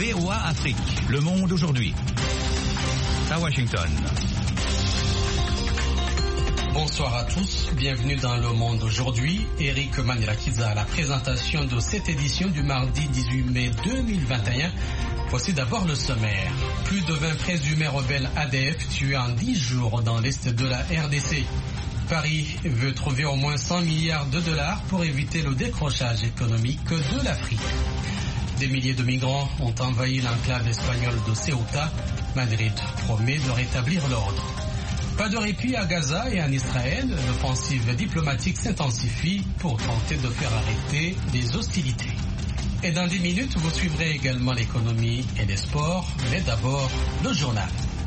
VOA Afrique. Le monde aujourd'hui. À Washington. Bonsoir à tous, bienvenue dans Le Monde aujourd'hui. Eric Manilakiza à la présentation de cette édition du mardi 18 mai 2021. Voici d'abord le sommaire. Plus de 20 présumés rebelles ADF tués en 10 jours dans l'est de la RDC. Paris veut trouver au moins 100 milliards de dollars pour éviter le décrochage économique de l'Afrique. Des milliers de migrants ont envahi l'enclave espagnole de Ceuta. Madrid promet de rétablir l'ordre. Pas de répit à Gaza et en Israël, l'offensive diplomatique s'intensifie pour tenter de faire arrêter les hostilités. Et dans 10 minutes, vous suivrez également l'économie et les sports, mais d'abord le journal.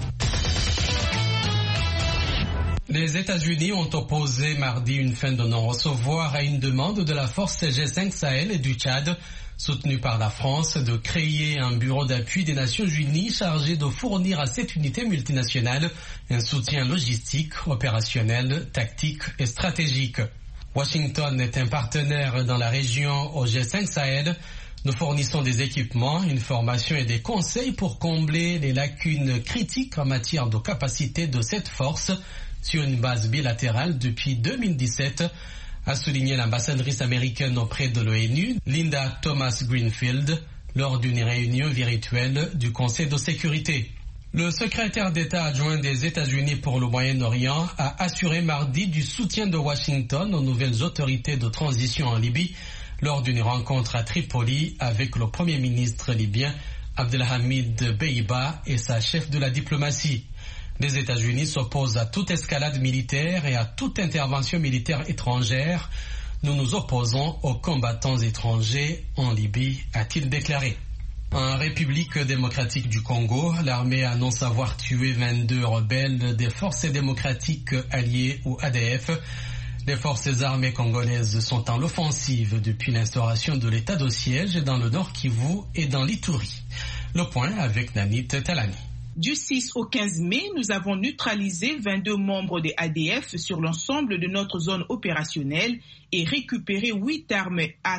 Les États-Unis ont opposé mardi une fin de non-recevoir à une demande de la force G5 Sahel et du Tchad, soutenue par la France, de créer un bureau d'appui des Nations Unies chargé de fournir à cette unité multinationale un soutien logistique, opérationnel, tactique et stratégique. Washington est un partenaire dans la région au G5 Sahel. Nous fournissons des équipements, une formation et des conseils pour combler les lacunes critiques en matière de capacité de cette force sur une base bilatérale depuis 2017, a souligné l'ambassadrice américaine auprès de l'ONU, Linda Thomas-Greenfield, lors d'une réunion virtuelle du Conseil de sécurité. Le secrétaire d'État adjoint des États-Unis pour le Moyen-Orient a assuré mardi du soutien de Washington aux nouvelles autorités de transition en Libye lors d'une rencontre à Tripoli avec le Premier ministre libyen Abdelhamid Beiba et sa chef de la diplomatie. Les États-Unis s'opposent à toute escalade militaire et à toute intervention militaire étrangère. Nous nous opposons aux combattants étrangers en Libye, a-t-il déclaré. En République démocratique du Congo, l'armée annonce avoir tué 22 rebelles des forces démocratiques alliées ou ADF. Les forces armées congolaises sont en l'offensive depuis l'instauration de l'état de siège dans le Nord Kivu et dans l'Ituri. Le point avec Nanit Talani. Du 6 au 15 mai, nous avons neutralisé 22 membres des ADF sur l'ensemble de notre zone opérationnelle et récupéré 8 armes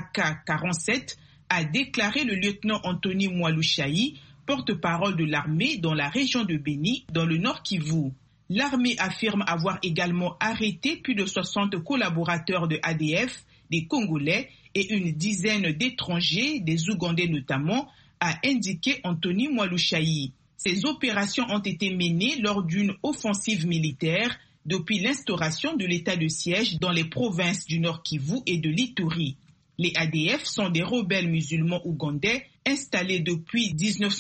AK-47, a déclaré le lieutenant Anthony Mwalushayi, porte-parole de l'armée dans la région de Beni, dans le Nord Kivu. L'armée affirme avoir également arrêté plus de 60 collaborateurs de ADF, des Congolais et une dizaine d'étrangers, des Ougandais notamment, a indiqué Anthony Mwalushayi. Ces opérations ont été menées lors d'une offensive militaire depuis l'instauration de l'état de siège dans les provinces du Nord Kivu et de l'Ituri. Les ADF sont des rebelles musulmans ougandais installés depuis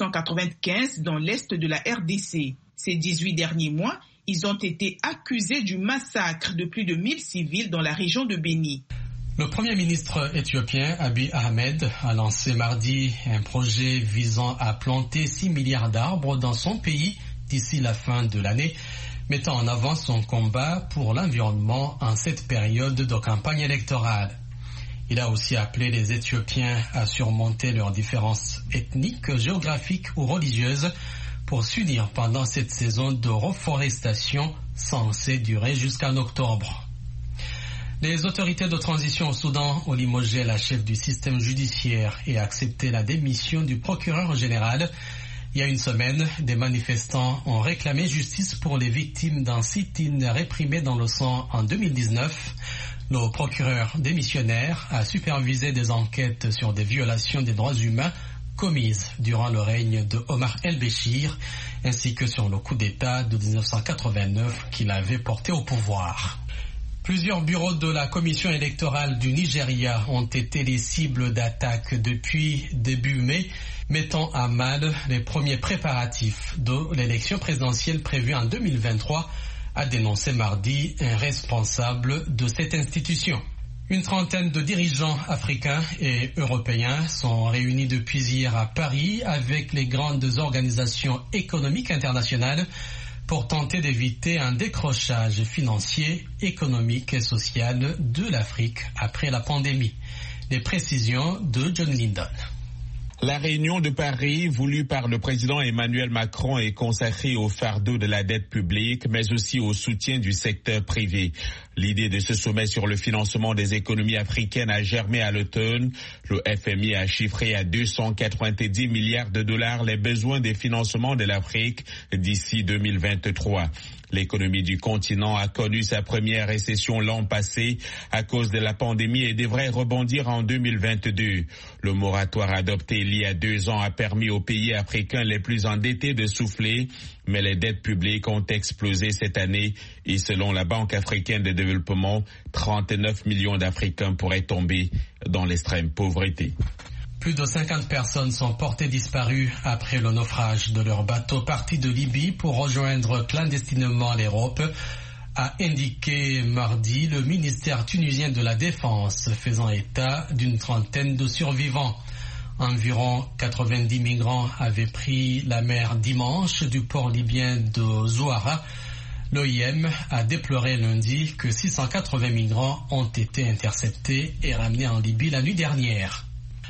1995 dans l'est de la RDC. Ces 18 derniers mois, ils ont été accusés du massacre de plus de 1000 civils dans la région de Beni. Le Premier ministre éthiopien Abiy Ahmed a lancé mardi un projet visant à planter 6 milliards d'arbres dans son pays d'ici la fin de l'année, mettant en avant son combat pour l'environnement en cette période de campagne électorale. Il a aussi appelé les Éthiopiens à surmonter leurs différences ethniques, géographiques ou religieuses pour s'unir pendant cette saison de reforestation censée durer jusqu'en octobre. Les autorités de transition au Soudan ont limogé la chef du système judiciaire et accepté la démission du procureur général. Il y a une semaine, des manifestants ont réclamé justice pour les victimes d'un sit-in réprimé dans le sang en 2019. Le procureur démissionnaire a supervisé des enquêtes sur des violations des droits humains commises durant le règne de Omar el-Béchir, ainsi que sur le coup d'État de 1989 qu'il avait porté au pouvoir. Plusieurs bureaux de la commission électorale du Nigeria ont été les cibles d'attaques depuis début mai, mettant à mal les premiers préparatifs de l'élection présidentielle prévue en 2023, a dénoncé mardi un responsable de cette institution. Une trentaine de dirigeants africains et européens sont réunis depuis hier à Paris avec les grandes organisations économiques internationales pour tenter d'éviter un décrochage financier, économique et social de l'Afrique après la pandémie. Les précisions de John Lindon. La réunion de Paris, voulue par le président Emmanuel Macron, est consacrée au fardeau de la dette publique, mais aussi au soutien du secteur privé. L'idée de ce sommet sur le financement des économies africaines a germé à l'automne. Le FMI a chiffré à 290 milliards de dollars les besoins des financements de l'Afrique d'ici 2023. L'économie du continent a connu sa première récession l'an passé à cause de la pandémie et devrait rebondir en 2022. Le moratoire adopté il y a 2 ans a permis aux pays africains les plus endettés de souffler, mais les dettes publiques ont explosé cette année et selon la Banque africaine de développement, 39 millions d'Africains pourraient tomber dans l'extrême pauvreté. Plus de 50 personnes sont portées disparues après le naufrage de leur bateau parti de Libye pour rejoindre clandestinement l'Europe, a indiqué mardi le ministère tunisien de la Défense, faisant état d'une trentaine de survivants. Environ 90 migrants avaient pris la mer dimanche du port libyen de Zouara. L'OIM a déploré lundi que 680 migrants ont été interceptés et ramenés en Libye la nuit dernière.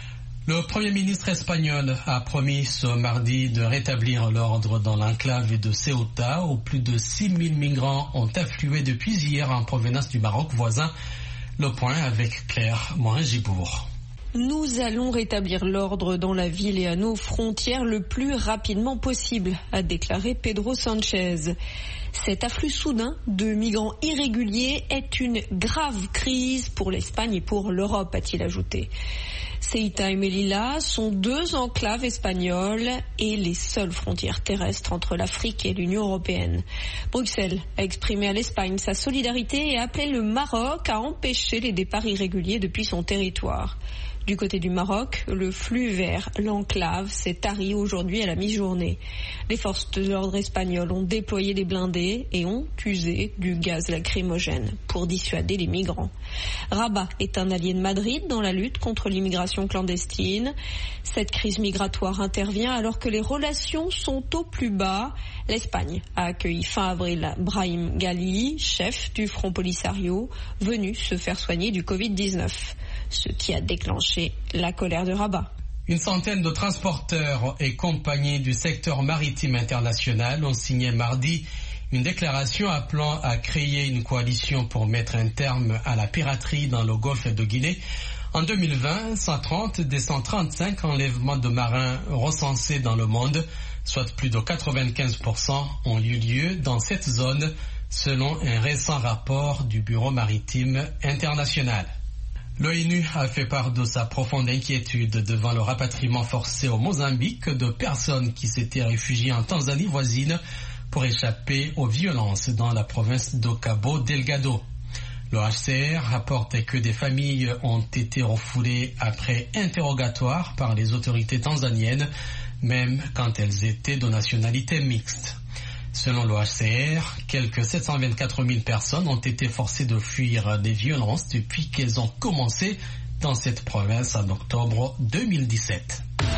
Le Premier ministre espagnol a promis ce mardi de rétablir l'ordre dans l'enclave de Ceuta où plus de 6 000 migrants ont afflué depuis hier en provenance du Maroc voisin. Le point avec Claire Morin-Gibourg. Nous allons rétablir l'ordre dans la ville et à nos frontières le plus rapidement possible, a déclaré Pedro Sanchez. Cet afflux soudain de migrants irréguliers est une grave crise pour l'Espagne et pour l'Europe, a-t-il ajouté. Ceuta et Melilla sont 2 enclaves espagnoles et les seules frontières terrestres entre l'Afrique et l'Union européenne. Bruxelles a exprimé à l'Espagne sa solidarité et a appelé le Maroc à empêcher les départs irréguliers depuis son territoire. Du côté du Maroc, le flux vers l'enclave s'est tari aujourd'hui à la mi-journée. Les forces de l'ordre espagnoles ont déployé des blindés et ont usé du gaz lacrymogène pour dissuader les migrants. Rabat est un allié de Madrid dans la lutte contre l'immigration clandestine. Cette crise migratoire intervient alors que les relations sont au plus bas. L'Espagne a accueilli fin avril Brahim Ghali, chef du Front Polisario, venu se faire soigner du Covid-19. Ce qui a déclenché la colère de Rabat. Une centaine de transporteurs et compagnies du secteur maritime international ont signé mardi une déclaration appelant à créer une coalition pour mettre un terme à la piraterie dans le golfe de Guinée. En 2020, 130 des 135 enlèvements de marins recensés dans le monde, soit plus de 95%, ont eu lieu dans cette zone, selon un récent rapport du Bureau maritime international. L'ONU a fait part de sa profonde inquiétude devant le rapatriement forcé au Mozambique de personnes qui s'étaient réfugiées en Tanzanie voisine pour échapper aux violences dans la province de Cabo Delgado. Le HCR rapporte que des familles ont été refoulées après interrogatoire par les autorités tanzaniennes, même quand elles étaient de nationalité mixte. Selon le HCR, quelques 724 000 personnes ont été forcées de fuir des violences depuis qu'elles ont commencé dans cette province en octobre 2017.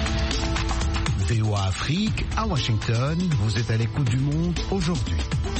VOA Afrique, à Washington, vous êtes à l'écoute du monde aujourd'hui.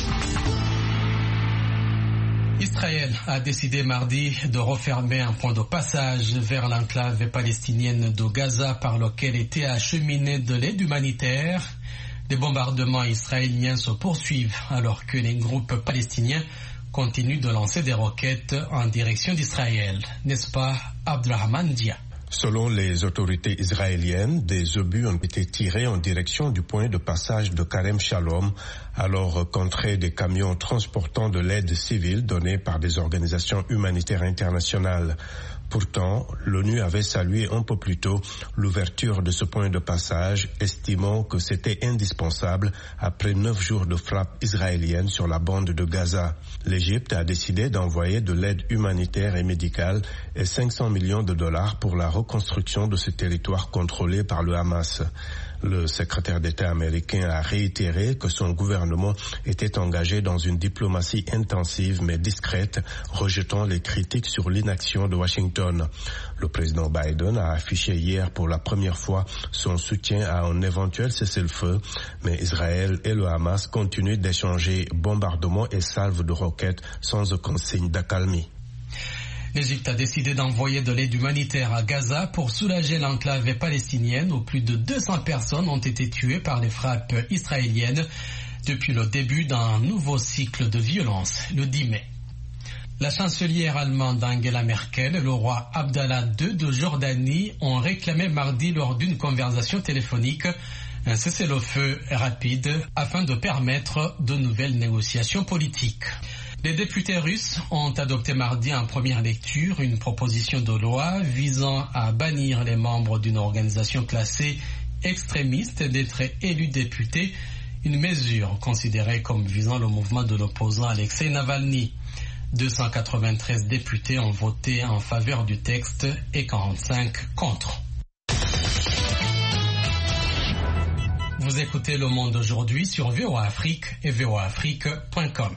Israël a décidé mardi de refermer un point de passage vers l'enclave palestinienne de Gaza par lequel était acheminée de l'aide humanitaire. Les bombardements israéliens se poursuivent alors que les groupes palestiniens continuent de lancer des roquettes en direction d'Israël. N'est-ce pas, Abdrahman Dia? Selon les autorités israéliennes, des obus ont été tirés en direction du point de passage de Karem Shalom, alors qu'entraient des camions transportant de l'aide civile donnée par des organisations humanitaires internationales. Pourtant, l'ONU avait salué un peu plus tôt l'ouverture de ce point de passage, estimant que c'était indispensable après 9 jours de frappes israéliennes sur la bande de Gaza. L'Égypte a décidé d'envoyer de l'aide humanitaire et médicale et 500 millions de dollars pour la reconstruction de ce territoire contrôlé par le Hamas. Le secrétaire d'État américain a réitéré que son gouvernement était engagé dans une diplomatie intensive mais discrète, rejetant les critiques sur l'inaction de Washington. Le président Biden a affiché hier pour la première fois son soutien à un éventuel cessez-le-feu, mais Israël et le Hamas continuent d'échanger bombardements et salves de roquettes sans aucun signe d'accalmie. L'Égypte a décidé d'envoyer de l'aide humanitaire à Gaza pour soulager l'enclave palestinienne où plus de 200 personnes ont été tuées par les frappes israéliennes depuis le début d'un nouveau cycle de violence le 10 mai. La chancelière allemande Angela Merkel et le roi Abdallah II de Jordanie ont réclamé mardi lors d'une conversation téléphonique un cessez-le-feu rapide afin de permettre de nouvelles négociations politiques. Les députés russes ont adopté mardi en première lecture une proposition de loi visant à bannir les membres d'une organisation classée extrémiste d'être élus députés, une mesure considérée comme visant le mouvement de l'opposant Alexei Navalny. 293 députés ont voté en faveur du texte et 45 contre. Vous écoutez Le Monde aujourd'hui sur VOA Afrique et voaafrique.com.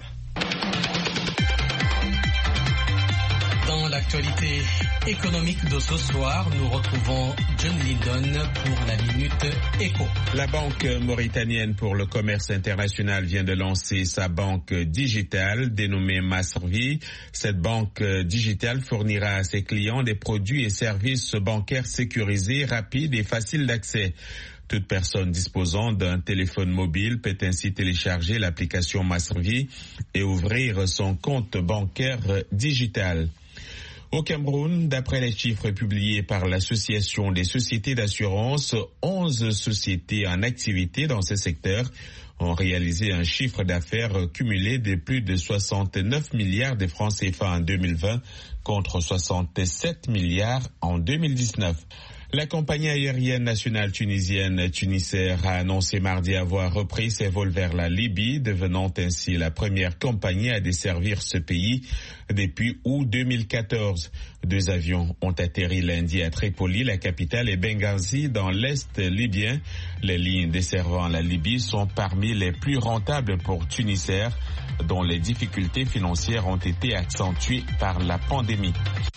Dans l'actualité économique de ce soir, nous retrouvons John Lydon pour la Minute Éco. La Banque mauritanienne pour le commerce international vient de lancer sa banque digitale dénommée Masrvi. Cette banque digitale fournira à ses clients des produits et services bancaires sécurisés, rapides et faciles d'accès. Toute personne disposant d'un téléphone mobile peut ainsi télécharger l'application Masrvi et ouvrir son compte bancaire digital. Au Cameroun, d'après les chiffres publiés par l'Association des sociétés d'assurance, 11 sociétés en activité dans ce secteur ont réalisé un chiffre d'affaires cumulé de plus de 69 milliards de francs CFA en 2020 contre 67 milliards en 2019. La compagnie aérienne nationale tunisienne Tunisair a annoncé mardi avoir repris ses vols vers la Libye, devenant ainsi la première compagnie à desservir ce pays depuis août 2014. 2 avions ont atterri lundi à Tripoli, la capitale, et Benghazi dans l'est libyen. Les lignes desservant la Libye sont parmi les plus rentables pour Tunisair, dont les difficultés financières ont été accentuées par la pandémie.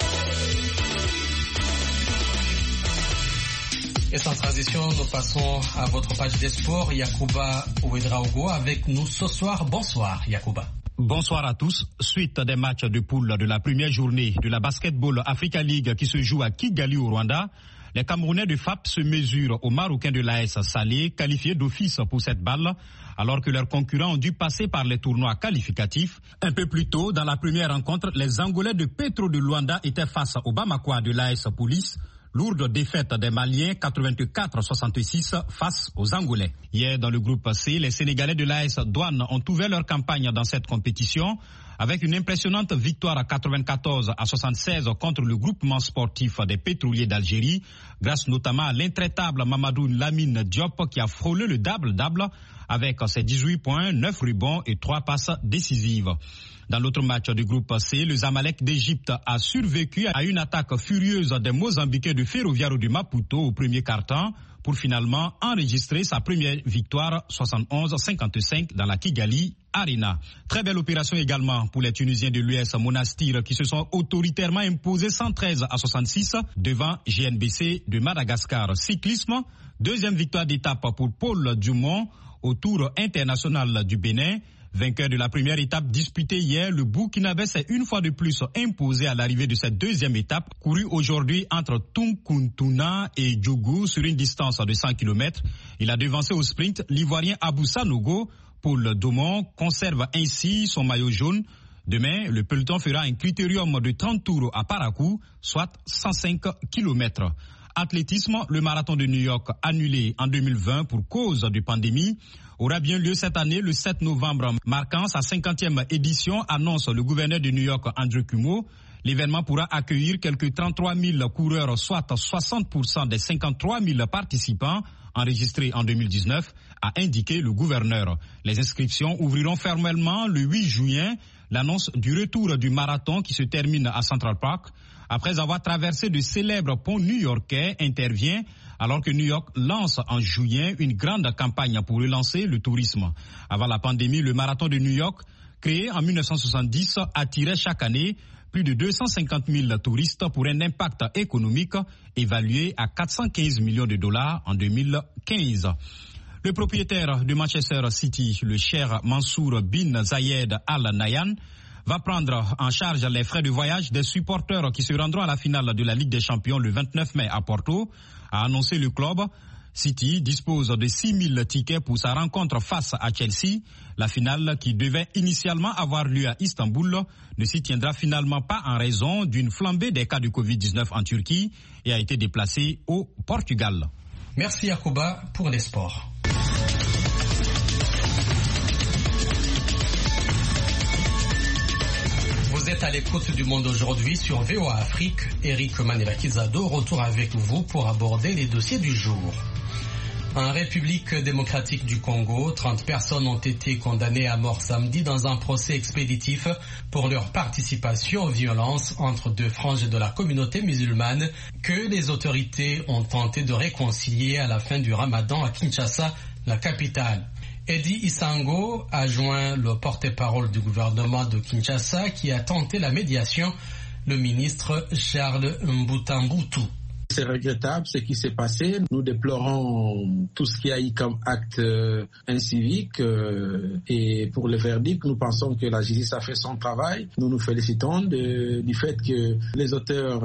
Et sans transition, nous passons à votre page des sports. Yacouba Ouedraogo avec nous ce soir. Bonsoir Yacouba. Bonsoir à tous. Suite des matchs de poule de la première journée de la Basketball Africa League qui se joue à Kigali au Rwanda, les Camerounais de FAP se mesurent aux Marocains de l'AS Salé, qualifiés d'office pour cette balle, alors que leurs concurrents ont dû passer par les tournois qualificatifs. Un peu plus tôt, dans la première rencontre, les Angolais de Petro de Luanda étaient face aux Bamakois de l'AS Police. Lourde défaite des Maliens 84-66 face aux Angolais. Hier, dans le groupe C, les Sénégalais de l'AS Douane ont ouvert leur campagne dans cette compétition avec une impressionnante victoire à 94-76 contre le groupement sportif des pétroliers d'Algérie, grâce notamment à l'intraitable Mamadou Lamine Diop qui a frôlé le double-double avec ses 18 points, 9 rebonds et 3 passes décisives. Dans l'autre match du groupe C, le Zamalek d'Égypte a survécu à une attaque furieuse des Mozambicains de Ferroviario du Maputo au premier quart-temps pour finalement enregistrer sa première victoire 71-55 dans la Kigali Arena. Très belle opération également pour les Tunisiens de l'US Monastir qui se sont autoritairement imposés 113-66 devant GNBC de Madagascar. Cyclisme, deuxième victoire d'étape pour Paul Dumont au Tour international du Bénin. Vainqueur de la première étape disputée hier, le Burkinabé s'est une fois de plus imposé à l'arrivée de cette deuxième étape, courue aujourd'hui entre Tunkuntuna et Djougou sur une distance de 100 km. Il a devancé au sprint l'Ivoirien Abou Sanogo. Paul Dumont conserve ainsi son maillot jaune. Demain, le peloton fera un critérium de 30 tours à Parakou, soit 105 km. Athlétisme, le marathon de New York annulé en 2020 pour cause de pandémie aura bien lieu cette année le 7 novembre, marquant sa 50e édition, annonce le gouverneur de New York Andrew Cuomo. L'événement pourra accueillir quelques 33 000 coureurs, soit 60% des 53 000 participants enregistrés en 2019, a indiqué le gouverneur. Les inscriptions ouvriront formellement le 8 juin. L'annonce du retour du marathon qui se termine à Central Park, après avoir traversé de célèbres ponts new-yorkais, intervient alors que New York lance en juillet une grande campagne pour relancer le tourisme. Avant la pandémie, le marathon de New York, créé en 1970, attirait chaque année plus de 250 000 touristes pour un impact économique évalué à 415 millions de dollars en 2015. Le propriétaire de Manchester City, le cher Mansour bin Zayed Al Nahyan, va prendre en charge les frais de voyage des supporters qui se rendront à la finale de la Ligue des Champions le 29 mai à Porto, a annoncé le club. City dispose de 6 000 tickets pour sa rencontre face à Chelsea. La finale, qui devait initialement avoir lieu à Istanbul, ne s'y tiendra finalement pas en raison d'une flambée des cas de Covid-19 en Turquie et a été déplacée au Portugal. Merci Yacouba pour les sports. Vous êtes à l'écoute du Monde aujourd'hui sur VOA Afrique. Eric Manela-Kizado, retour avec vous pour aborder les dossiers du jour. En République démocratique du Congo, 30 personnes ont été condamnées à mort samedi dans un procès expéditif pour leur participation aux violences entre deux franges de la communauté musulmane que les autorités ont tenté de réconcilier à la fin du Ramadan à Kinshasa, la capitale. Eddie Isango a joint le porte-parole du gouvernement de Kinshasa qui a tenté la médiation, le ministre Charles Mbutambutu. C'est regrettable ce qui s'est passé. Nous déplorons tout ce qu'il y a eu comme acte incivique et pour le verdict, nous pensons que la justice a fait son travail. Nous nous félicitons du fait que les auteurs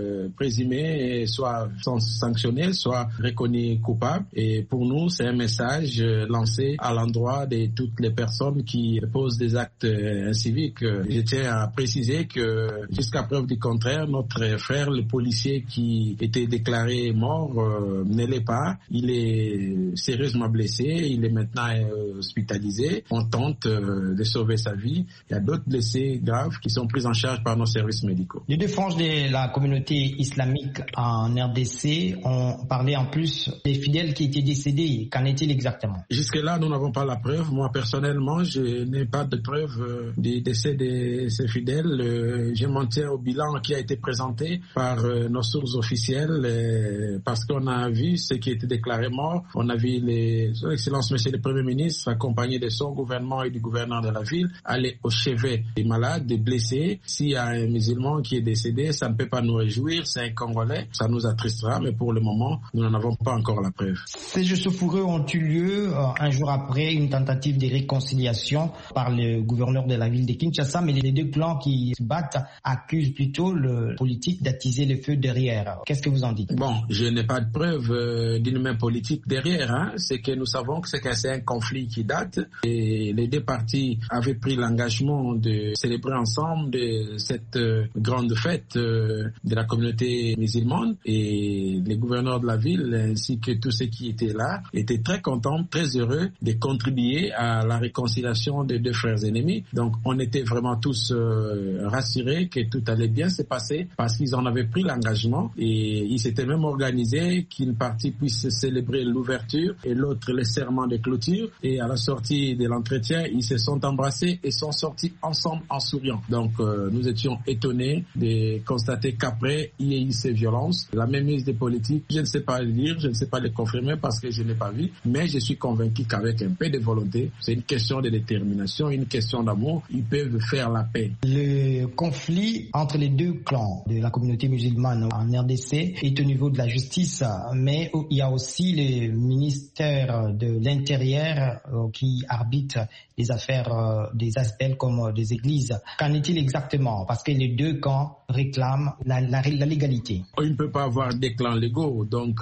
présumés soient sanctionnés, soient reconnus coupables. Et pour nous, c'est un message lancé à l'endroit de toutes les personnes qui posent des actes inciviques. Je tiens à préciser que jusqu'à preuve du contraire, notre frère, le policier qui était déclaré mort ne l'est pas. Il est sérieusement blessé. Il est maintenant hospitalisé. On tente de sauver sa vie. Il y a d'autres blessés graves qui sont pris en charge par nos services médicaux. Les deux franges de la communauté islamique en RDC ont parlé en plus des fidèles qui étaient décédés. Qu'en est-il exactement? Jusque-là, nous n'avons pas la preuve. Moi, personnellement, je n'ai pas de preuve du décès de ces fidèles. Je m'en tiens au bilan qui a été présenté par nos sources officielles. Parce qu'on a vu ce qui était déclaré mort. On a vu Son Excellence Monsieur le Premier ministre accompagné de son gouvernement et du gouverneur de la ville aller au chevet des malades, des blessés. S'il y a un musulman qui est décédé, ça ne peut pas nous réjouir. C'est un Congolais, ça nous attristera, mais pour le moment, nous n'en avons pas encore la preuve. Ces gestes fourreux ont eu lieu un jour après une tentative de réconciliation par le gouverneur de la ville de Kinshasa, mais les deux clans qui se battent accusent plutôt le politique d'attiser le feu derrière. Qu'est-ce que vous en dites? Bon, je n'ai pas de preuve d'une main politique derrière. C'est que nous savons que c'est un conflit qui date et les deux parties avaient pris l'engagement de célébrer ensemble de cette grande fête de la communauté musulmane et les gouverneurs de la ville ainsi que tous ceux qui étaient là étaient très contents, très heureux de contribuer à la réconciliation des deux frères ennemis. Donc on était vraiment tous rassurés que tout allait bien se passer parce qu'ils en avaient pris l'engagement et ils s'étaient même organisé qu'une partie puisse célébrer l'ouverture et l'autre le serment de clôture. Et à la sortie de l'entretien, ils se sont embrassés et sont sortis ensemble en souriant. Donc nous étions étonnés de constater qu'après, il y a eu ces violences. La mainmise des politiques, je ne sais pas le dire, je ne sais pas le confirmer parce que je n'ai pas vu, mais je suis convaincu qu'avec un peu de volonté, c'est une question de détermination, une question d'amour, ils peuvent faire la paix. Le conflit entre les deux clans de la communauté musulmane en RDC est au niveau de la justice, mais il y a aussi le ministère de l'Intérieur qui arbitre les affaires des aspects comme des églises. Qu'en est-il exactement? Parce que les deux camps réclament la légalité. Il ne peut pas avoir des clans légaux. Donc,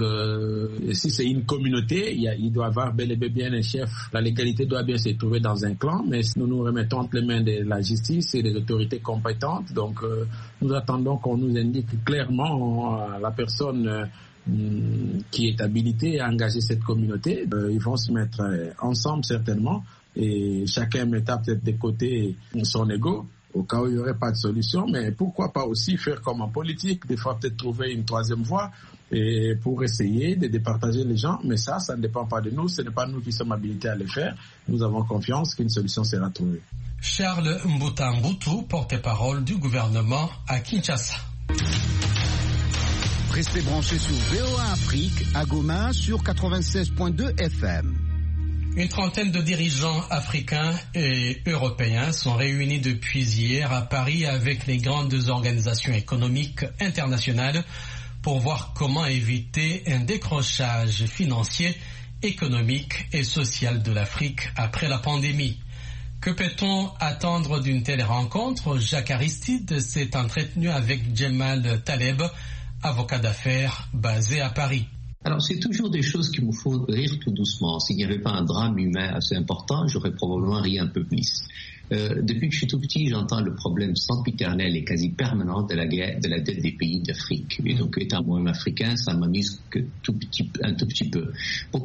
si c'est une communauté, il doit y avoir bel et bien un chef. La légalité doit bien se trouver dans un clan, mais nous nous remettons entre les mains de la justice et des autorités compétentes. Donc, nous attendons qu'on nous indique clairement la personne qui est habilitée à engager cette communauté. Ils vont se mettre ensemble certainement et chacun mettra peut-être de côté son ego au cas où il n'y aurait pas de solution, mais pourquoi pas aussi faire comme en politique, des fois peut-être trouver une troisième voie et pour essayer de départager les gens, mais ça ne dépend pas de nous, ce n'est pas nous qui sommes habilités à le faire, nous avons confiance qu'une solution sera trouvée. Charles Mbutambutu, porte-parole du gouvernement à Kinshasa. Restez branchés sur VOA Afrique à Goma sur 96.2 FM. Une trentaine de dirigeants africains et européens sont réunis depuis hier à Paris avec les grandes organisations économiques internationales pour voir comment éviter un décrochage financier, économique et social de l'Afrique après la pandémie. Que peut-on attendre d'une telle rencontre? Jacques Aristide s'est entretenu avec Djemal Taleb, avocat d'affaires basé à Paris. Alors, c'est toujours des choses qui me font rire tout doucement. S'il n'y avait pas un drame humain assez important, j'aurais probablement ri un peu plus. Depuis que je suis tout petit, j'entends le problème sempiternel et quasi permanent de la dette des pays d'Afrique. Et donc, étant moi-même africain, ça m'amuse un tout petit peu. Pourquoi ?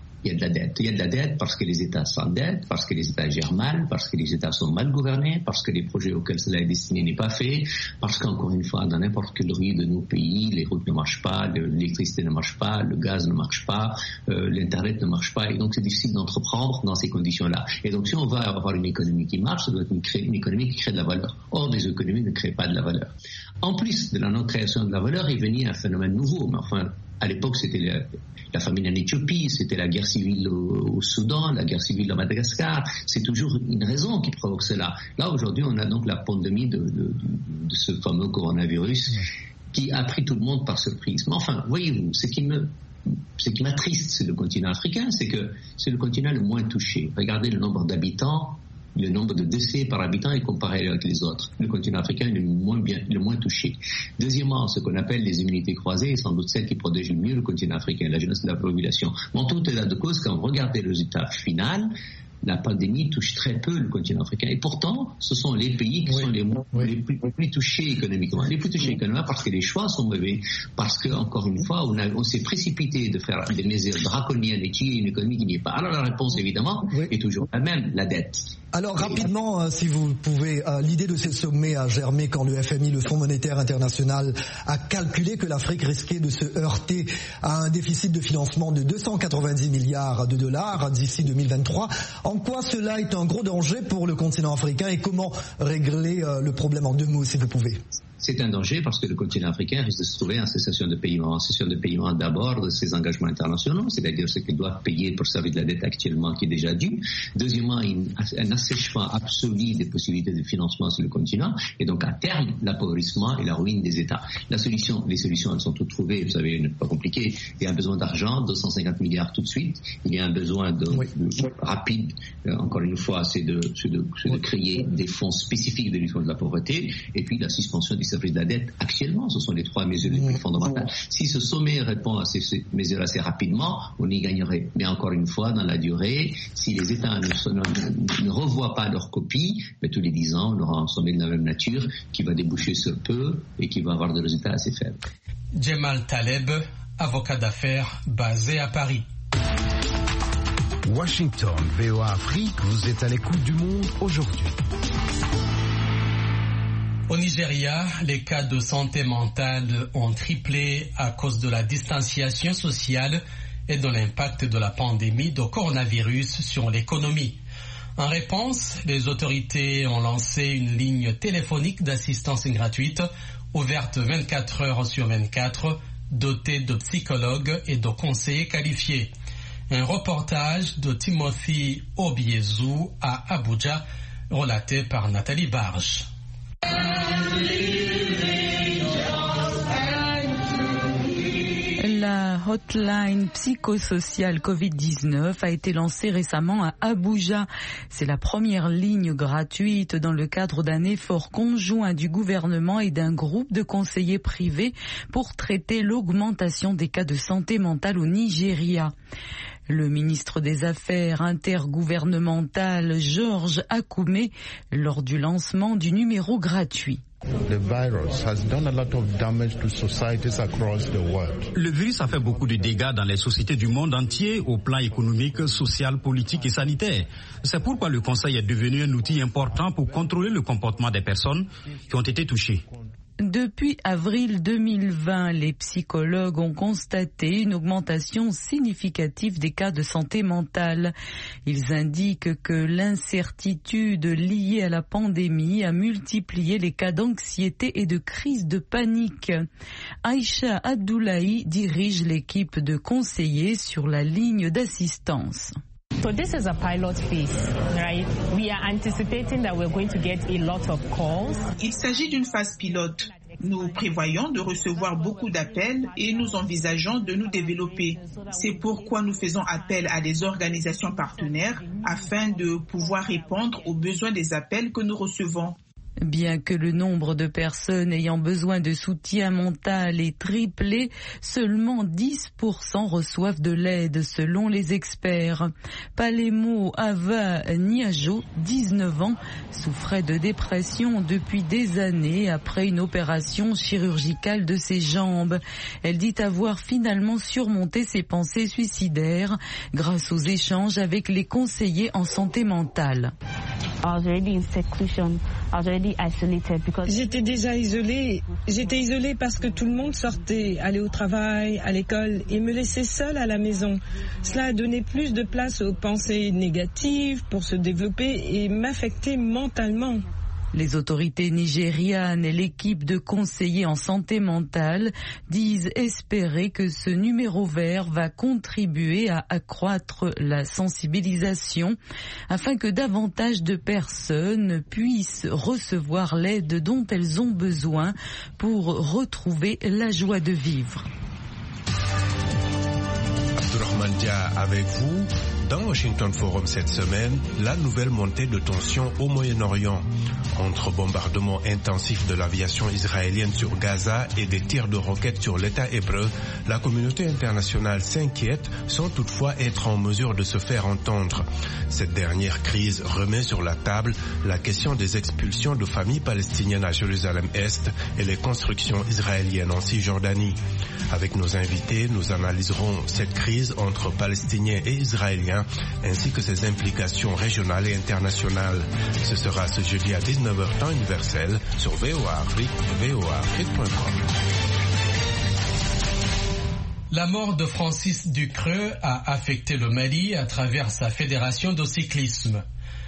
Il y a de la dette. Il y a de la dette parce que les États s'endettent, parce que les États gèrent mal, parce que les États sont mal gouvernés, parce que les projets auxquels cela est destiné n'est pas fait, parce qu'encore une fois, dans n'importe quelle rue de nos pays, les routes ne marchent pas, l'électricité ne marche pas, le gaz ne marche pas, l'Internet ne marche pas, et donc c'est difficile d'entreprendre dans ces conditions-là. Et donc si on veut avoir une économie qui marche, ça doit être une économie qui crée de la valeur. Or, les économies ne créent pas de la valeur. En plus de la non-création de la valeur, il venait un phénomène nouveau, mais enfin, à l'époque, c'était la famine en Éthiopie, c'était la guerre civile au Soudan, la guerre civile à Madagascar. C'est toujours une raison qui provoque cela. Là, aujourd'hui, on a donc la pandémie de ce fameux coronavirus qui a pris tout le monde par surprise. Mais enfin, voyez-vous, ce qui m'attriste, c'est le continent africain, c'est que c'est le continent le moins touché. Regardez le nombre d'habitants, le nombre de décès par habitant est comparé avec les autres. Le continent africain est le moins touché. Deuxièmement, ce qu'on appelle les immunités croisées est sans doute celle qui protège le mieux le continent africain, la jeunesse de la population. En tout état de cause, quand vous regardez le résultat final, la pandémie touche très peu le continent africain. Et pourtant, ce sont les pays qui sont les plus touchés économiquement. Les plus touchés économiquement parce que les choix sont mauvais, parce que, encore une fois, on s'est précipité de faire des mesures draconiennes et tuer une économie qui n'y est pas. Alors la réponse, évidemment, est toujours la même, la dette. Alors rapidement, si vous pouvez, l'idée de ce sommet a germé quand le FMI, le Fonds monétaire international, a calculé que l'Afrique risquait de se heurter à un déficit de financement de 290 milliards de dollars d'ici 2023. En quoi cela est un gros danger pour le continent africain et comment régler le problème en 2 mots, si vous pouvez? C'est un danger parce que le continent africain risque de se trouver en cessation de paiement d'abord de ses engagements internationaux, c'est-à-dire ce qu'ils doivent payer pour servir de la dette actuellement qui est déjà due. Deuxièmement, un assèchement absolu des possibilités de financement sur le continent et donc à terme l'appauvrissement et la ruine des États. Les solutions elles sont toutes trouvées, vous savez, n'est pas compliqué. Il y a un besoin d'argent, 250 milliards tout de suite. Il y a un besoin rapide, encore une fois, c'est de créer des fonds spécifiques de lutte contre la pauvreté et puis la suspension du service de la dette actuellement. Ce sont les 3 mesures les plus fondamentales. Si ce sommet répond à ces mesures assez rapidement, on y gagnerait. Mais encore une fois, dans la durée, si les États ne revoient pas leur copie, mais tous les 10 ans, on aura un sommet de la même nature qui va déboucher sur peu et qui va avoir des résultats assez faibles. Djemal Taleb, avocat d'affaires basé à Paris. Washington, VOA Afrique, vous êtes à l'écoute du monde aujourd'hui. Au Nigeria, les cas de santé mentale ont triplé à cause de la distanciation sociale et de l'impact de la pandémie de coronavirus sur l'économie. En réponse, les autorités ont lancé une ligne téléphonique d'assistance gratuite, ouverte 24 heures sur 24, dotée de psychologues et de conseillers qualifiés. Un reportage de Timothy Obiezou à Abuja, relaté par Nathalie Barge. La hotline psychosociale Covid-19 a été lancée récemment à Abuja. C'est la première ligne gratuite dans le cadre d'un effort conjoint du gouvernement et d'un groupe de conseillers privés pour traiter l'augmentation des cas de santé mentale au Nigeria. Le ministre des Affaires intergouvernementales, George Akume, lors du lancement du numéro gratuit. Le virus a fait beaucoup de dégâts dans les sociétés du monde entier au plan économique, social, politique et sanitaire. C'est pourquoi le Conseil est devenu un outil important pour contrôler le comportement des personnes qui ont été touchées. Depuis avril 2020, les psychologues ont constaté une augmentation significative des cas de santé mentale. Ils indiquent que l'incertitude liée à la pandémie a multiplié les cas d'anxiété et de crise de panique. Aïcha Abdoulaye dirige l'équipe de conseillers sur la ligne d'assistance. So this is a pilot phase, right? We are anticipating that we're going to get a lot of calls. Il s'agit d'une phase pilote. Nous prévoyons de recevoir beaucoup d'appels et nous envisageons de nous développer. C'est pourquoi nous faisons appel à des organisations partenaires afin de pouvoir répondre aux besoins des appels que nous recevons. Bien que le nombre de personnes ayant besoin de soutien mental ait triplé, seulement 10% reçoivent de l'aide selon les experts. Palemo Ava Niajo, 19 ans, souffrait de dépression depuis des années après une opération chirurgicale de ses jambes. Elle dit avoir finalement surmonté ses pensées suicidaires grâce aux échanges avec les conseillers en santé mentale. J'étais déjà isolée. J'étais isolée parce que tout le monde sortait, allait au travail, à l'école et me laissait seule à la maison. Cela a donné plus de place aux pensées négatives pour se développer et m'affecter mentalement. Les autorités nigérianes et l'équipe de conseillers en santé mentale disent espérer que ce numéro vert va contribuer à accroître la sensibilisation afin que davantage de personnes puissent recevoir l'aide dont elles ont besoin pour retrouver la joie de vivre. Abdourahmane Dia avec vous. Dans Washington Forum cette semaine, la nouvelle montée de tension au Moyen-Orient. Entre bombardements intensifs de l'aviation israélienne sur Gaza et des tirs de roquettes sur l'État hébreu, la communauté internationale s'inquiète sans toutefois être en mesure de se faire entendre. Cette dernière crise remet sur la table la question des expulsions de familles palestiniennes à Jérusalem-Est et les constructions israéliennes en Cisjordanie. Avec nos invités, nous analyserons cette crise entre Palestiniens et Israéliens ainsi que ses implications régionales et internationales. Ce sera ce jeudi à 19h temps universel sur VOA Afrique, voaafrique.com. La mort de Francis Ducreux a affecté le Mali à travers sa fédération de cyclisme.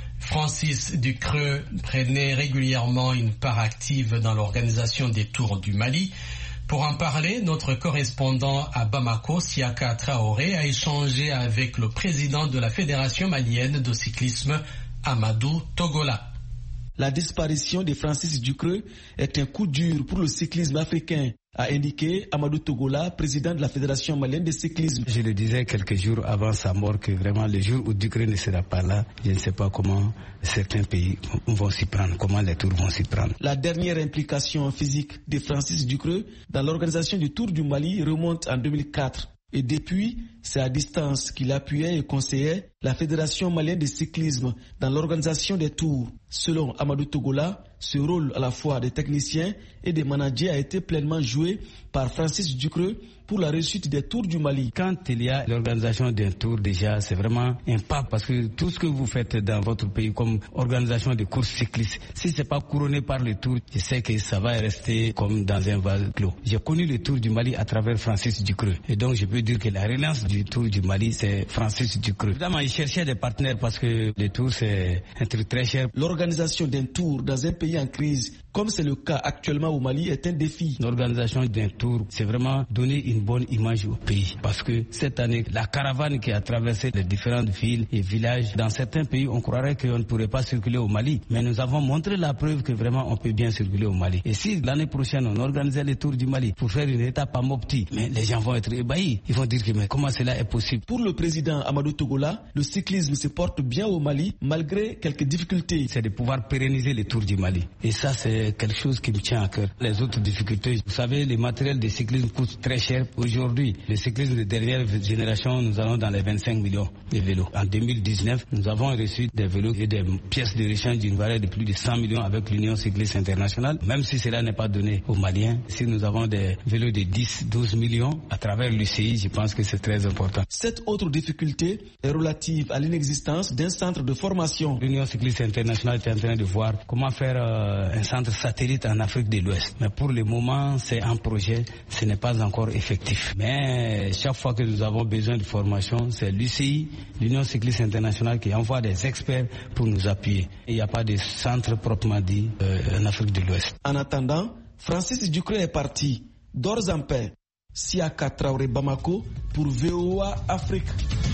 Francis Ducreux prenait régulièrement une part active dans l'organisation des Tours du Mali. Pour en parler, notre correspondant à Bamako, Siaka Traoré, a échangé avec le président de la Fédération malienne de cyclisme, Amadou Togola. La disparition de Francis Ducreux est un coup dur pour le cyclisme africain, a indiqué Amadou Togola, président de la Fédération malienne de cyclisme. Je le disais quelques jours avant sa mort que vraiment le jour où Ducreux ne sera pas là, je ne sais pas comment certains pays vont s'y prendre, comment les tours vont s'y prendre. La dernière implication physique de Francis Ducreux dans l'organisation du Tour du Mali remonte en 2004. Et depuis, c'est à distance qu'il appuyait et conseillait la Fédération malienne de cyclisme dans l'organisation des tours. Selon Amadou Togola, ce rôle à la fois des techniciens et des managers a été pleinement joué par Francis Ducreux pour la réussite des Tours du Mali. Quand il y a l'organisation d'un tour, déjà, c'est vraiment un pas parce que tout ce que vous faites dans votre pays comme organisation de courses cyclistes, si c'est pas couronné par le tour, je sais que ça va rester comme dans un vase clos. J'ai connu le Tour du Mali à travers Francis Ducreux. Et donc, je peux dire que la relance du Tour du Mali, c'est Francis Ducreux. Évidemment, il cherchait des partenaires parce que le tour, c'est un truc très cher. L'organisation d'un tour dans un pays en crise, comme c'est le cas actuellement au Mali, est un défi. L'organisation d'un tour, c'est vraiment donner une bonne image au pays. Parce que cette année, la caravane qui a traversé les différentes villes et villages, dans certains pays, on croirait qu'on ne pourrait pas circuler au Mali. Mais nous avons montré la preuve que vraiment on peut bien circuler au Mali. Et si l'année prochaine, on organisait le Tour du Mali pour faire une étape à Mopti, mais les gens vont être ébahis. Ils vont dire que mais comment cela est possible? Pour le président Amadou Togola, le cyclisme se porte bien au Mali, malgré quelques difficultés. C'est de pouvoir pérenniser le Tour du Mali. Et ça, c'est quelque chose qui me tient à cœur. Les autres difficultés, vous savez, les matériels de cyclisme coûtent très cher. Aujourd'hui, le cyclisme de dernière génération, nous allons dans les 25 millions de vélos. En 2019, nous avons reçu des vélos et des pièces de rechange d'une valeur de plus de 100 millions avec l'Union cycliste internationale. Même si cela n'est pas donné aux Maliens, si nous avons des vélos de 10, 12 millions à travers l'UCI, je pense que c'est très important. Cette autre difficulté est relative à l'inexistence d'un centre de formation. L'Union cycliste internationale est en train de voir comment faire un centre satellite en Afrique de l'Ouest. Mais pour le moment, c'est un projet, ce n'est pas encore effectif. Mais chaque fois que nous avons besoin de formation, c'est l'UCI, l'Union cycliste internationale, qui envoie des experts pour nous appuyer. Il n'y a pas de centre proprement dit en Afrique de l'Ouest. En attendant, Francis Ducreux est parti. D'ores en paix. Siaka Traoré Bamako pour VOA Afrique.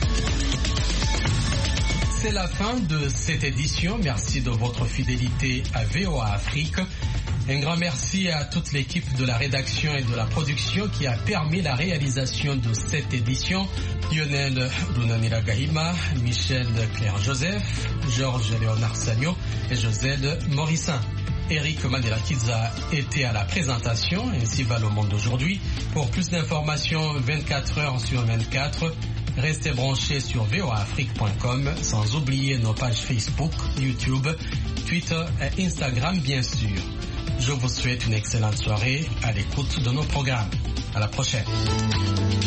C'est la fin de cette édition. Merci de votre fidélité à VOA Afrique. Un grand merci à toute l'équipe de la rédaction et de la production qui a permis la réalisation de cette édition. Lionel Runanira Gahima, Michel Claire-Joseph, Georges Léonard Sagno et José Morissin. Eric Mandela-Kids a été à la présentation, ainsi va le monde d'aujourd'hui. Pour plus d'informations 24 heures sur 24, restez branchés sur voaafrique.com, sans oublier nos pages Facebook, YouTube, Twitter et Instagram bien sûr. Je vous souhaite une excellente soirée à l'écoute de nos programmes. À la prochaine.